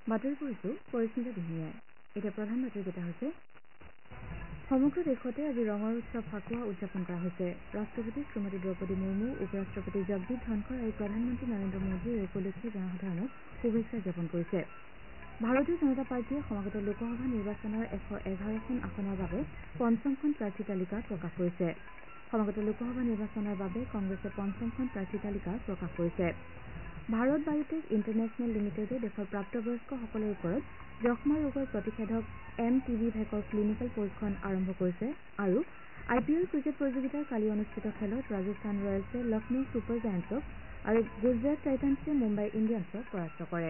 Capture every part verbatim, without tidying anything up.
বাতৰি পঢ়িছো পৰিস্মিতা দিহিঙীয়াই। এতিয়া প্ৰধান বাতৰিকেইটা হৈছে সমগ্ৰ দেশতে আজি ৰঙৰ উৎসৱ ফাকুৱা উদযাপন কৰা হৈছে। ৰাষ্ট্ৰপতি শ্ৰীমতী দ্ৰৌপদী মুৰ্মু, উপ ৰাষ্ট্ৰপতি জগদীপ ধনখৰ আৰু প্ৰধানমন্ত্ৰী নৰেন্দ্ৰ মোদীয়ে এই উপলক্ষে জনসাধাৰণক শুভেচ্ছা জ্ঞাপন কৰিছে। ভাৰতীয় জনতা পাৰ্টীয়ে সমাগত লোকসভা নিৰ্বাচনৰ এশ এঘাৰখন আসনৰ বাবে পঞ্চমখন প্ৰাৰ্থী তালিকা প্ৰকাশ কৰিছে। সমাগত লোকসভা নিৰ্বাচনৰ বাবে কংগ্ৰেছে পঞ্চমখন প্ৰাৰ্থী তালিকা প্ৰকাশ কৰিছে। ভাৰত বায়টেক ইণ্টাৰনেশ্যনেল লিমিটেডে দেশৰ প্ৰাপ্তবয়স্কসকলৰ ওপৰত যক্ষ্মা ৰোগৰ প্ৰতিষেধক এম টি ভি ভেকৰ ক্লিনিকেল পৰীক্ষণ আৰম্ভ কৰিছে আৰু আই পি এল ক্ৰিকেট প্ৰতিযোগিতাৰ কালি অনুষ্ঠিত খেলত ৰাজস্থান ৰয়েলছে লক্ষ্ণৌ ছুপাৰ জায়েণ্টছক আৰু গুজৰাট টাইটান্ছে মুম্বাই ইণ্ডিয়ানছক পৰাস্ত কৰে।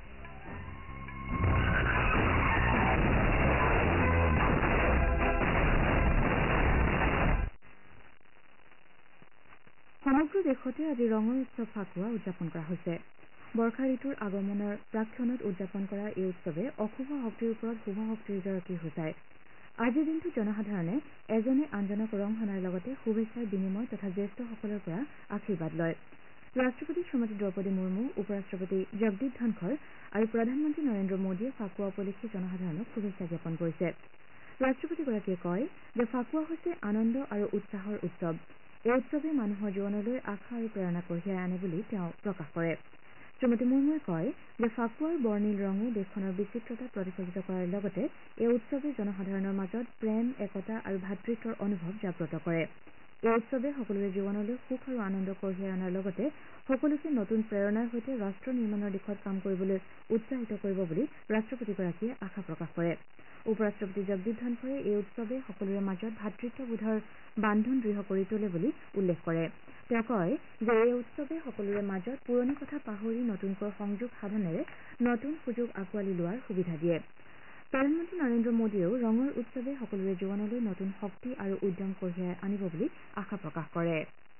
সমগ্ৰ দেশতে আজি ৰঙৰ উৎসৱ ফাকুৱা উদযাপন কৰা হৈছে। বৰ্ষা ঋতুৰ আগমনৰ প্ৰাক্ষণত উদযাপন কৰা এই উৎসৱে অশুভ শক্তিৰ ওপৰত শুভ শক্তিৰ জয়কে সূচায়। আজিৰ দিনটোত জনসাধাৰণে এজনে আনজনক ৰং সনাৰ লগতে শুভেচ্ছাৰ বিনিময় তথা জ্যেষ্ঠসকলৰ পৰা আশীৰ্বাদ লয়। ৰাষ্ট্ৰপতি শ্ৰীমতী দ্ৰৌপদী মুৰ্মু, উপ ৰাষ্ট্ৰপতি জগদীপ ধনখৰ আৰু প্ৰধানমন্ত্ৰী নৰেন্দ্ৰ মোদীয়ে ফাকুৱা উপলক্ষে জনসাধাৰণক শুভেচ্ছা জ্ঞাপন কৰিছে। ৰাষ্ট্ৰপতিগৰাকীয়ে কয় যে ফাকুৱা হৈছে আনন্দ আৰু উৎসাহৰ উৎসৱ। এই উৎসৱে মানুহৰ জীৱনলৈ আশা আৰু প্ৰেৰণা কঢ়িয়াই আনে বুলি তেওঁ প্ৰকাশ কৰে। শ্ৰীমতী মুৰ্মুৱে কয় যে ফাকুৱাৰ বৰ্ণিল ৰঙে দেশখনৰ বিচিত্ৰতা প্ৰতিফলিত কৰাৰ লগতে এই উৎসৱে জনসাধাৰণৰ মাজত প্ৰেম, একতা আৰু ভাতৃত্বৰ অনুভৱ জাগ্ৰত কৰে। এই উৎসৱে সকলোৰে জীৱনলৈ সুখ আৰু আনন্দ কঢ়িয়াই অনাৰ লগতে সকলোকে নতুন প্ৰেৰণাৰ সৈতে ৰাষ্ট্ৰ নিৰ্মাণৰ দিশত কাম কৰিবলৈ উৎসাহিত কৰিব বুলি ৰাষ্ট্ৰপতিগৰাকীয়ে আশা প্ৰকাশ কৰে। উপ ৰাষ্ট্ৰপতি জগদীপ ধনখৰে এই উৎসৱে সকলোৰে মাজত ভাতৃত্ববোধৰ বান্ধোন দৃঢ় কৰি তোলে বুলি উল্লেখ কৰে। তেওঁ কয় যে এই উৎসৱে সকলোৰে মাজত পুৰণি কথা পাহৰি নতুনকৈ সংযোগ সাধনেৰে নতুন সুযোগ আঁকোৱালি লোৱাৰ সুবিধা দিয়ে। প্ৰধানমন্ত্ৰী নৰেন্দ্ৰ মোদীয়েও ৰঙৰ উৎসৱে সকলোৰে জীৱনলৈ নতুন শক্তি আৰু উদ্যম কঢ়িয়াই আনিব বুলি আশা প্ৰকাশ কৰে।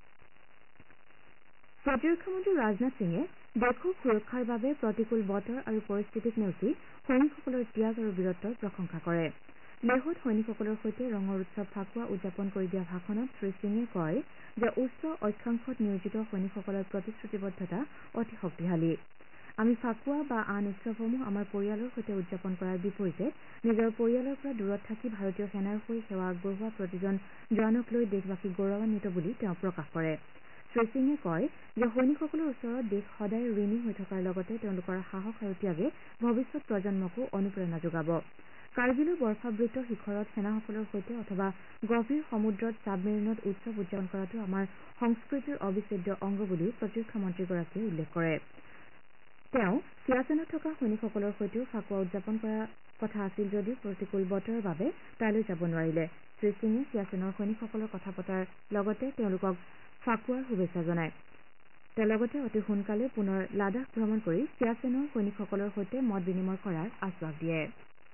প্ৰতিৰক্ষা মন্ত্ৰী ৰাজনাথ সিঙে দেশক সুৰক্ষাৰ বাবে প্ৰতিকূল বতৰ আৰু পৰিস্থিতিক নেওচি সৈনিকসকলৰ ত্যাগ আৰু বীৰত্বৰ প্ৰশংসা কৰে। লেহত সৈনিকসকলৰ সৈতে ৰঙৰ উৎসৱ ফাকুৱা উদযাপন কৰি দিয়া ভাষণত শ্ৰীসিঙে কয় যে উচ্চ অক্ষাংশত নিয়োজিত সৈনিকসকলৰ প্ৰতিশ্ৰুতিবদ্ধতা অতি শক্তিশালী। আমি ফাকুৱা বা আন উৎসৱসমূহ আমাৰ পৰিয়ালৰ সৈতে উদযাপন কৰাৰ বিপৰীতে নিজৰ পৰিয়ালৰ পৰা দূৰত থাকি ভাৰতীয় সেনাৰ হৈ সেৱা আগবঢ়োৱা প্ৰতিজন জোৱানক লৈ দেশবাসী গৌৰৱান্বিত বুলি তেওঁ প্ৰকাশ কৰে। শ্ৰীসিঙে কয় যে সৈনিকসকলৰ ওচৰত দেশ সদায় ঋণী হৈ থকাৰ লগতে তেওঁলোকৰ সাহস আৰু ত্যাগে ভৱিষ্যত প্ৰজন্মকো অনুপ্ৰেৰণা যোগাব। কাৰ্গিলৰ বৰ্ষাবৃত শিখৰত সেনাসকলৰ সৈতে অথবা গভীৰ সমুদ্ৰত ছাবমেৰিনত উৎসৱ উদযাপন কৰাটো আমাৰ সংস্কৃতিৰ অবিচ্ছেদ্য অংগ বুলিও প্ৰতিৰক্ষা মন্ত্ৰীগৰাকীয়ে উল্লেখ কৰে। তেওঁ চিয়াচেনত থকা সৈনিকসকলৰ সৈতেও ফাকুৱা উদযাপন কৰাৰ কথা আছিল যদিও প্ৰতিকূল বতৰৰ বাবে তালৈ যাব নোৱাৰিলে। শ্ৰীসিঙে চিয়াচেনৰ সৈনিকসকলৰ কথা পতাৰ লগতে তেওঁলোকক ফাকুৱাৰ শুভেচ্ছা জনায়। তেওঁ লগতে অতি সোনকালে পুনৰ লাডাখ ভ্ৰমণ কৰি চিয়াচেনৰ সৈনিকসকলৰ সৈতে মত বিনিময় কৰাৰ আশ্বাস দিয়ে।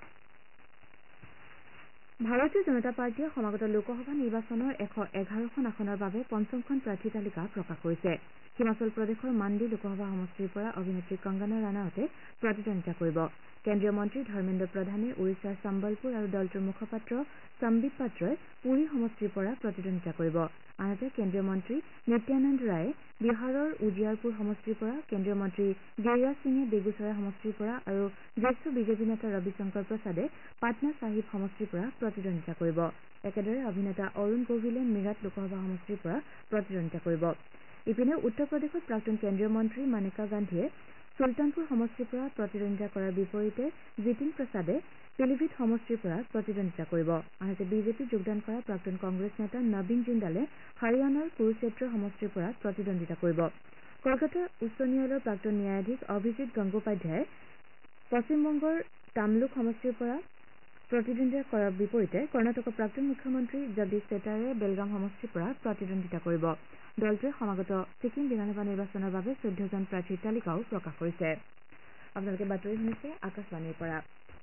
ভাৰতীয় জনতা পাৰ্টীয়ে সমাগত লোকসভা নিৰ্বাচনৰ এশ এঘাৰখন আসনৰ বাবে পঞ্চমখন প্ৰাৰ্থী তালিকা প্ৰকাশ কৰিছে। হিমাচল প্ৰদেশৰ মাণ্ডি লোকসভা সমষ্টিৰ পৰা অভিনেত্ৰী কংগনা ৰাণাৱটে প্ৰতিদ্বন্দ্বিতা কৰিব। কেন্দ্ৰীয় মন্ত্ৰী ধৰ্মেন্দ্ৰ প্ৰধানে উৰিষ্যাৰ চম্বলপুৰ আৰু দলটোৰ মুখপাত্ৰ সম্বিত পাত্ৰই পুৰী সমষ্টিৰ পৰা প্ৰতিদ্বন্দ্বিতা কৰিব। আনহাতে কেন্দ্ৰীয় মন্ত্ৰী নিত্যানন্দ ৰায়ে বিহাৰৰ উজিয়াৰপুৰ সমষ্টিৰ পৰা, কেন্দ্ৰীয় মন্ত্ৰী গিৰিৰাজ সিঙে বেগুচৰাই সমষ্টিৰ পৰা আৰু জ্যেষ্ঠ বিজেপি নেতা ৰবিশংকৰ প্ৰসাদে পাটনা চাহিব সমষ্টিৰ পৰা প্ৰতিদ্বন্দ্বিতা কৰিব। একেদৰে অভিনেতা অৰুণ গোভিলে মিৰাট লোকসভা সমষ্টিৰ পৰা প্ৰতিদ্বন্দ্বিতা কৰিব। ইপিনে উত্তৰ প্ৰদেশত প্ৰাক্তন কেন্দ্ৰীয় মন্ত্ৰী মানেকা গান্ধীয়ে চুলতানপুৰ সমষ্টিৰ পৰা প্ৰতিদ্বন্দ্বিতা কৰাৰ বিপৰীতে জিতিন প্ৰসাদে পিলিভিত সমষ্টিৰ পৰা প্ৰতিদ্বন্দ্বিতা কৰিব। আনহাতে বিজেপিত যোগদান কৰা প্ৰাক্তন কংগ্ৰেছ নেতা নবীন জিন্দালে হাৰিয়ানাৰ কুৰুক্ষেত্ৰ সমষ্টিৰ পৰা প্ৰতিদ্বন্দ্বিতা কৰিব। কলকাতা উচ্চ ন্যায়ালয়ৰ প্ৰাক্তন ন্যায়াধীশ অভিজিৎ গংগোপাধ্যায়ে পশ্চিমবংগৰ তামলুক সমষ্টিৰ পৰা প্ৰতিদ্বন্দ্বিতা কৰাৰ বিপৰীতে কৰ্ণাটকৰ প্ৰাক্তন মুখ্যমন্ত্ৰী জগদীশ শেটাৰে বেলগাম সমষ্টিৰ পৰা প্ৰতিদ্বন্দ্বিতা কৰিব। দলটোৱে সমাগত ছিকিম বিধানসভা নিৰ্বাচনৰ বাবে চৈধ্যজন প্ৰাৰ্থীৰ তালিকাও প্ৰকাশ কৰিছে। আপোনালোকে বাতৰি শুনিছে আকাশবাণীৰ পৰা।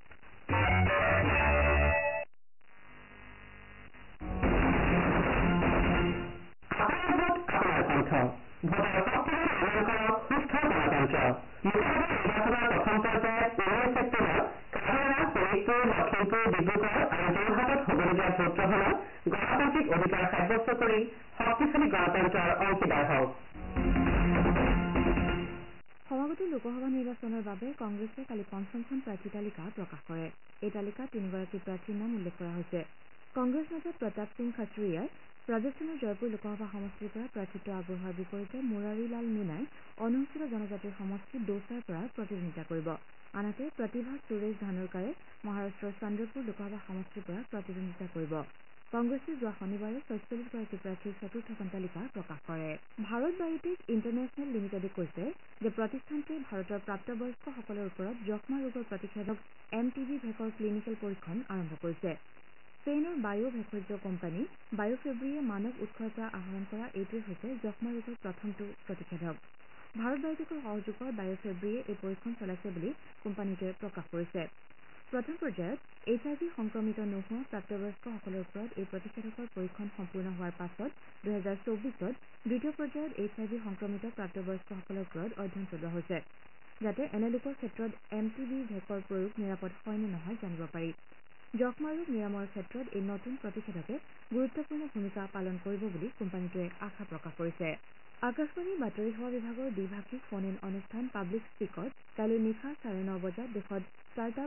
লখিমপুৰ, ডিব্ৰুগড় আৰু যোৰহাটত হ'বলগীয়া ভোটগ্ৰহণত গণতান্ত্ৰিক অধিকাৰ সাব্যস্ত কৰি শক্তিশালী গণতন্ত্ৰৰ অংশীদাৰ হওক। সমাগত লোকসভা নিৰ্বাচন নিৰ্বাচনৰ বাবে কংগ্ৰেছে কালি পঞ্চমখন প্ৰাৰ্থী তালিকা প্ৰকাশ কৰে। এই তালিকাত তিনিগৰাকী প্ৰাৰ্থীৰ নাম উল্লেখ কৰা হৈছে। কংগ্ৰেছ নেতা প্ৰতাপ সিং খাচৰিয়াই ৰাজস্থানৰ জয়পুৰ লোকসভা সমষ্টিৰ পৰা প্ৰাৰ্থীত্ব আগবঢ়োৱাৰ বিপৰীতে মুৰাৰীলাল মীনাই অনুসূচিত জনজাতিৰ সমষ্টি দৌচাৰ পৰা প্ৰতিদ্বন্দ্বিতা কৰিব। আনহাতে প্ৰতিভা সুৰেশ ধানোৰকাৰে মহাৰাষ্ট্ৰৰ চন্দ্ৰপুৰ লোকসভা সমষ্টিৰ পৰা প্ৰতিদ্বন্দ্বিতা কৰিব। কংগ্ৰেছে যোৱা শনিবাৰে ছয়চল্লিছ গৰাকী প্ৰাৰ্থীৰ চতুৰ্থখন তালিকা প্ৰকাশ কৰে। ভাৰত বায়'টেক ইণ্টাৰনেশ্যনেল লিমিটেডে কৈছে যে প্ৰতিষ্ঠানটোৱে ভাৰতৰ প্ৰাপ্তবয়স্কসকলৰ ওপৰত যক্ষ্মা ৰোগৰ প্ৰতিষেধক এম টি বি ভেকৰ ক্লিনিকেল পৰীক্ষণ আৰম্ভ কৰিছে। স্পেইনৰ বায়' ভেষজ কোম্পানী বায়'ফেব্ৰিয়ে মানৱ উৎসৰ পৰা আহৰণ কৰা এইটোৱে হৈছে যক্ষ্মা ৰোগৰ প্ৰথমটো প্ৰতিষেধক। ভাৰত বায়'টেকৰ সহযোগত বায়'ফেব্ৰিয়ে এই পৰীক্ষণ চলাইছে বুলি কোম্পানীটোৱে প্ৰকাশ কৰিছে। প্ৰথম পৰ্যায়ত এইচ আই ভি সংক্ৰমিত নোহোৱা প্ৰাপ্তবয়স্কসকলৰ ওপৰত এই প্ৰতিষেধকৰ পৰীক্ষণ সম্পূৰ্ণ হোৱাৰ পাছত দুহেজাৰ চৌবিছত দ্বিতীয় পৰ্যায়ত এইচ আই ভি সংক্ৰমিত প্ৰাপ্তবয়স্কসকলৰ ওপৰত অধ্যয়ন চলোৱা হৈছে, যাতে এনে লোকৰ ক্ষেত্ৰত এম টি বি ভেকৰ প্ৰয়োগ নিৰাপদ হয় নে নহয় জানিব পাৰি। যক্ষ্মা ৰোগ নিৰাময়ৰ ক্ষেত্ৰত এই নতুন প্ৰতিষেধকে গুৰুত্বপূৰ্ণ ভূমিকা পালন কৰিব বুলি কোম্পানীটোৱে আশা প্ৰকাশ কৰিছে। আকাশবাণীৰ বাতৰি সেৱা বিভাগৰ দ্বিভাষিক ফোন ইন অনুষ্ঠান পাব্লিক স্পীকত কাইলৈ নিশা চাৰে ন বজাত দেশত ষ্টাৰ্টআপ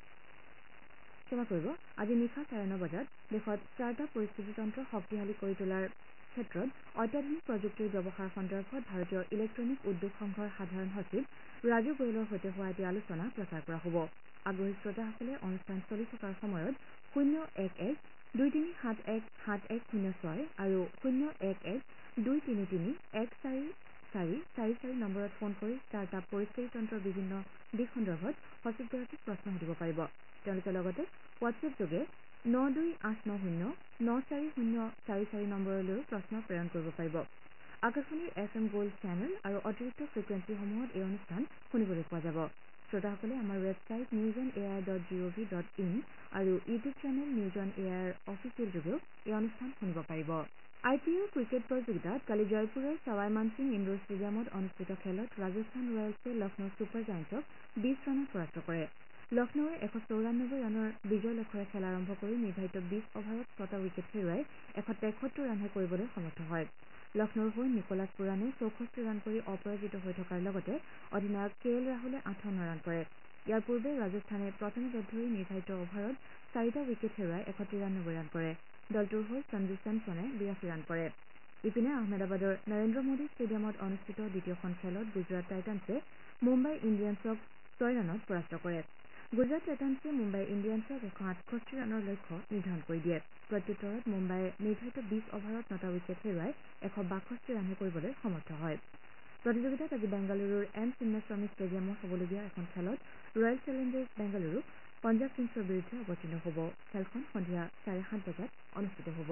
ক্ষমা কৰিব আজি নিশা চাৰে ন বজাত দেশত ষ্টাৰ্টআপ পৰিস্থিতিতন্ত্ৰ শক্তিশালী কৰি তোলাৰ ক্ষেত্ৰত অত্যাধুনিক প্ৰযুক্তিৰ ব্যৱহাৰ সন্দৰ্ভত ভাৰতীয় ইলেক্ট্ৰনিক উদ্যোগ সংঘৰ সাধাৰণ সচিব ৰাজু গোয়েলৰ সৈতে হোৱা এটি আলোচনা প্ৰচাৰ কৰা হ'ব। আগ্ৰহী শ্ৰোতাসকলে অনুষ্ঠান চলি থকাৰ সময়ত শূন্য এক এক দুই তিনি সাত এক সাত এক শূন্য ছয় আৰু শূন্য এক এক দুই তিনি তিনি এক চাৰি চাৰি চাৰি চাৰি নম্বৰত ফোন কৰি ষ্টাৰ্টআপ পৰিস্থিতিতন্ত্ৰৰ বিভিন্ন দিশ সন্দৰ্ভত সচিবগৰাকীক প্ৰশ্ন সুধিব পাৰিব। তেওঁলোকে লগতে হোৱাটছএপ যোগে ন দুই আঠ ন শূন্য ন চাৰি শূন্য চাৰি চাৰি নম্বৰলৈও প্ৰশ্ন প্ৰেৰণ কৰিব পাৰিব। আকাশবাণীৰ এফ এম গোল্ড চেনেল আৰু অতিৰিক্ত ফ্ৰিকুৱেঞ্চিসমূহত এই অনুষ্ঠান শুনিবলৈ পোৱা যাব। শ্ৰোতাসকলে আমাৰ website news on air dot G O' V dot in আৰু YouTube channel news on air official যোগেও এই অনুষ্ঠান শুনিব পাৰিব। আই পি এল ক্ৰিকেট প্ৰতিযোগিতাত কালি জয়পুৰৰ চাৱাই মানসিং ইণ্ডোৰ ষ্টেডিয়ামত অনুষ্ঠিত খেলত ৰাজস্থান ৰয়েলছে লক্ষ্ণৌ ছুপাৰ জায়েণ্টক বিশ ৰানত পৰাস্ত কৰে। লক্ষ্ণৌৱে এশ চৌৰান্নব্বৈ ৰানৰ বিজয় লক্ষ্যৰে খেল আৰম্ভ কৰি নিৰ্ধাৰিত বিশ অভাৰত ছটা উইকেট হেৰুৱাই এশ তেসত্তৰ ৰানহে কৰিবলৈ সমৰ্থ হয়। লক্ষ্ণৌৰ হৈ নিকোলাছ পুৰানে চৌষষ্ঠি ৰান কৰি অপৰাজিত হৈ থকাৰ লগতে অধিনায়ক কে এল ৰাহুলে আঠাৱন্ন ৰান কৰে। ইয়াৰ পূৰ্বে ৰাজস্থানে প্ৰথমে বেট ধৰি নিৰ্ধাৰিত অভাৰত চাৰিটা উইকেট হেৰুৱাই এশ তিৰান্নব্বৈ ৰান কৰে। দলটোৰ হৈ সঞ্জু চেমছনে বিৰাশী ৰান কৰে। ইপিনে আহমেদাবাদৰ নৰেন্দ্ৰ মোদী ষ্টেডিয়ামত অনুষ্ঠিত দ্বিতীয়খন খেলত গুজৰাট টাইটান্ছে মুম্বাই ইণ্ডিয়ানছক ছয় ৰানত পৰাস্ত কৰে। গুজৰাট টাইটান্ছে মুম্বাই ইণ্ডিয়ানছক এশ আঠষষ্ঠি ৰানৰ লক্ষ্য নিৰ্ধাৰণ কৰি দিয়ে। প্ৰত্যুত্তৰত মুম্বাইয়ে নিৰ্ধাৰিত বিশ অভাৰত নটা উইকেট হেৰুৱাই এশ বাষষ্ঠি ৰানহে কৰিবলৈ সমৰ্থ হয়। প্ৰতিযোগিতাত আজি বেংগালুৰুৰ এম চিন্নাস্বামী ষ্টেডিয়ামত হ'বলগীয়া এখন খেলত ৰয়েল চেলেঞ্জাৰ্ছ বেংগালুৰু পঞ্জাৱ কিংছৰ বিৰুদ্ধে অৱতীৰ্ণ হ'ব। খেলখন সন্ধিয়া চাৰে সাত বজাত অনুষ্ঠিত হ'ব।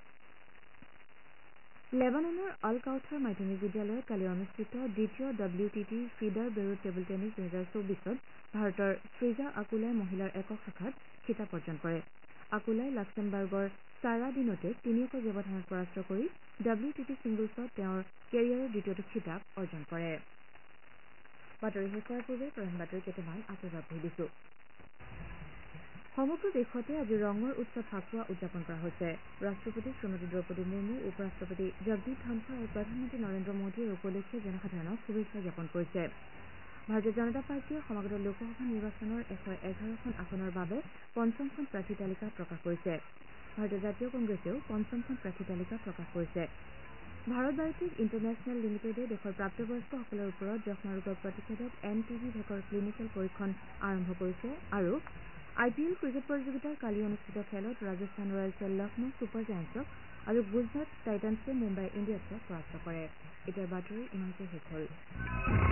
লেবাননৰ আল কাউথাৰ মাধ্যমিক বিদ্যালয়ত কালি অনুষ্ঠিত দ্বিতীয় W T T feeder Beirut table tennis দুহেজাৰ চৌবিছত ভাৰতৰ সৃজা আকুলাই মহিলাৰ একক শাখাত খিতাপ অৰ্জন কৰে। আকুলাই লাক্সেমবাৰ্গৰ ছাৰা ডিনোটেক তিনি একৰ ব্যৱধানত পৰাস্ত কৰি ডব্লিউ টি টি ছিংগলছত তেওঁৰ কেৰিয়াৰৰ দ্বিতীয়টো খিতাপ অৰ্জন কৰে। বাতৰি শেষ হোৱাৰ পূৰ্বে প্ৰধান বাতৰি কেইটামান আকৌ এবাৰ পঢ়ি দিছো। সমগ্ৰ দেশতে আজি ৰঙৰ উৎসৱ ফাকুৱা উদযাপন কৰা হৈছে। ৰাষ্ট্ৰপতি শ্ৰীমতী দ্ৰৌপদী মুৰ্মু, উপ ৰাষ্ট্ৰপতি জগদীপ ধনখৰ আৰু প্ৰধানমন্ত্ৰী নৰেন্দ্ৰ মোদীয়ে এই উপলক্ষে জনসাধাৰণক শুভেচ্ছা জ্ঞাপন কৰিছে। ভাৰতীয় জনতা পাৰ্টীয়ে সমাগত লোকসভা নিৰ্বাচনৰ এশ এঘাৰখন আসনৰ বাবে পঞ্চমখন প্ৰাৰ্থী তালিকা প্ৰকাশ কৰিছে। ভাৰতীয় জাতীয় কংগ্ৰেছেও পঞ্চমখন প্ৰাৰ্থী তালিকা প্ৰকাশ কৰিছে। ভাৰত বায়'টেক ইণ্টাৰনেশ্যনেল লিমিটেডে দেশৰ প্ৰাপ্তবয়স্কসকলৰ ওপৰত যক্ষ্মা ৰোগৰ প্ৰতিষেধক এম টি বি ভেকৰ ক্লিনিকেল পৰীক্ষণ আৰম্ভ কৰিছে আৰু আই পি এল ক্ৰিকেট প্ৰতিযোগিতাৰ কালি অনুষ্ঠিত খেলত ৰাজস্থান ৰয়েলছে লক্ষ্ণৌ ছুপাৰ জায়েণ্টছক আৰু গুজৰাট টাইটান্ছে মুম্বাই ইণ্ডিয়ানছক পৰাস্ত কৰে। এতিয়াৰ বাতৰি ইমানতে শেষ হ'ল।